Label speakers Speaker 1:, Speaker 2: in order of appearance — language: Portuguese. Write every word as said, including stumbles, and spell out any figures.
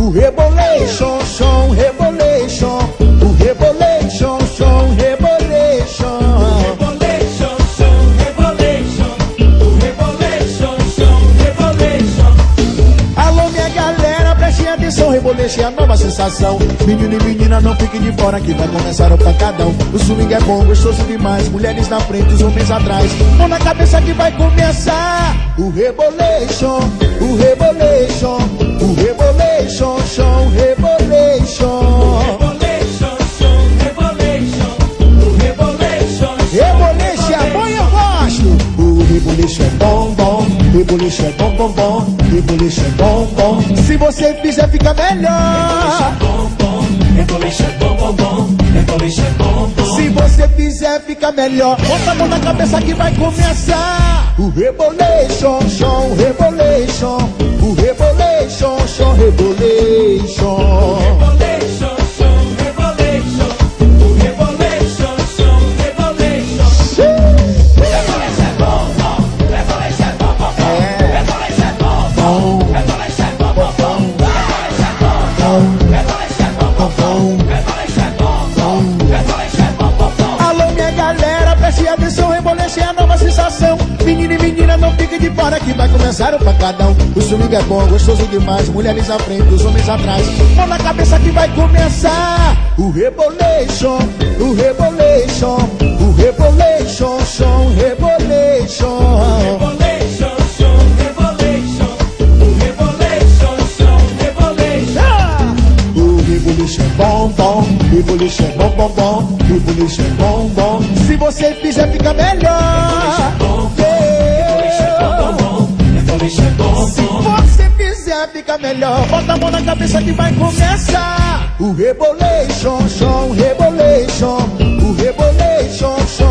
Speaker 1: o rebolation, chão, rebolation, o rebolation, chão, rebolation.
Speaker 2: Rebolation, chão, rebolation, o rebolation, chão, rebolation.
Speaker 1: Alô minha galera, prestem atenção, rebolation é a nova sensação. Menino e menina não fiquem de fora que vai começar o pancadão. O swing é bom, gostoso demais, mulheres na frente, os homens atrás. Mão na cabeça que vai começar o rebolation, o rebolation, o rebolation, chão, rebolation.
Speaker 2: Rebolation, chão, rebolation, o rebolation.
Speaker 1: Rebolation é bom e eu gosto. O rebolation é bom, bom. Rebolation é bom, bom, bom. Rebolation é bom, bom. Se você fizer, fica melhor.
Speaker 2: Bom, bom, rebolation é bom, bom, bom. Rebolation é bom, bom.
Speaker 1: Se você fizer, fica melhor. Bota a mão na cabeça que vai começar o rebolation, chão, rebolation. O rebolation, chão, rebolation.
Speaker 2: Rebolation, chão, rebolation, o rebolation, chão, rebolation. Rebolation é bom, bom. Rebolation é bom, bom, bom. Rebolation é bom, bom. Rebolation é bom, bom, bom. Rebolation é bom, bom. Rebolation é bom, bom, bom. Rebolation é bom, bom. Rebolation é bom, bom, bom.
Speaker 1: Alô minha galera, preste atenção, rebolation é a nova sensação. Menino e menina não fiquem de fora que vai começar o pancadão. O swing é bom, gostoso demais, mulheres na frente, os homens atrás. Mão na cabeça que vai começar o rebolation, o rebolation, o rebolation, chão, rebolation.
Speaker 2: Rebolation, chão, rebolation, o rebolation, chão, rebolation.
Speaker 1: Ah! O rebolation é bom, bom, rebolation é bom, bom, bom, rebolation é bom, bom. Se você fizer, fica melhor. Se você fizer, fica melhor. Bota a mão na cabeça que vai começar o rebolation, chão, rebolation, o rebolation, chão.